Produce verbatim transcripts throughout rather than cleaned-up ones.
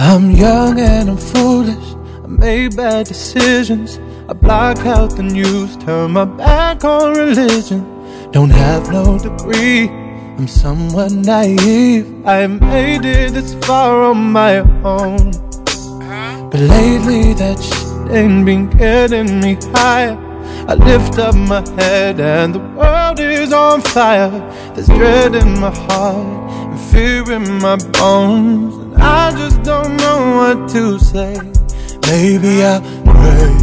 I'm young and I'm foolish, I made bad decisions. I block out the news, turn my back on religion. Don't have no degree, I'm somewhat naive. I made it this far on my own, but lately that shit ain't been getting me higher. I lift up my head and the world is on fire. There's dread in my heart and fear in my bones, and I just don't know what to say. Maybe I'll pray,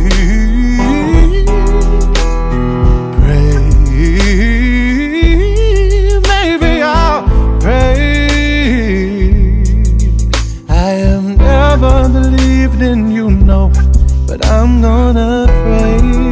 pray. Maybe I'll pray. I have never believed in you, no, but I'm gonna pray.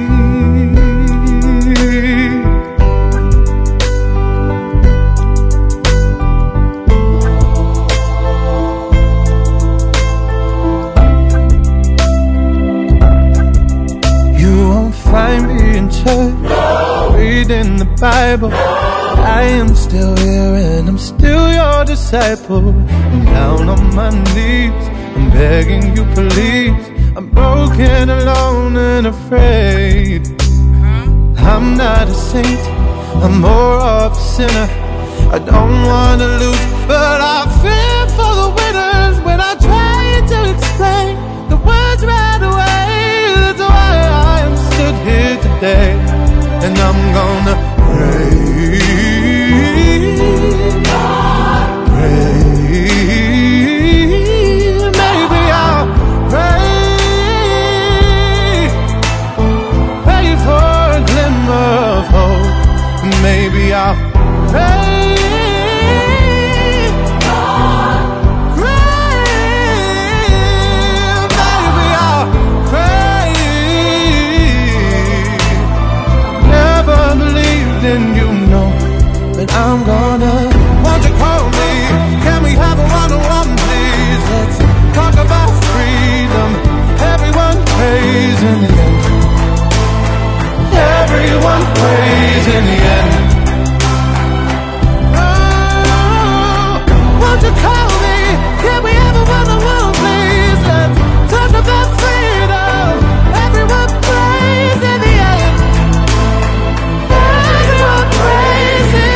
Find me in church, no. Reading the Bible, no. I am still here and I'm still your disciple. I'm down on my knees, I'm begging you please. I'm broken, alone and afraid. I'm not a saint, I'm more of a sinner. I don't want to lose, but I fear for the winners. When I try to explain the words right away, that's why I am stood here today. And I'm gonna pray, pray. Maybe I'll pray, pray for a glimmer of hope. Maybe I'll pray. I'm gonna, won't you call me? Can we have a one-on-one, please? Let's talk about freedom. Everyone prays in the end. Everyone prays in the end. Oh, won't you call me? Can we have a one-on-one, please? Let's talk about freedom. Everyone prays in the end. Everyone prays in the end.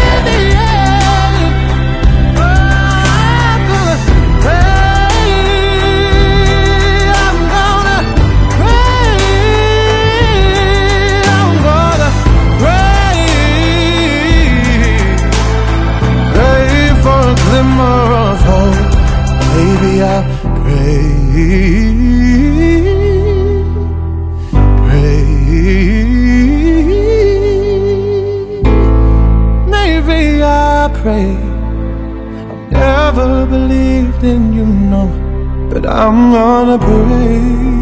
Maybe I'll pray, pray. Maybe I'll pray. I've never believed in you, no, but I'm gonna pray.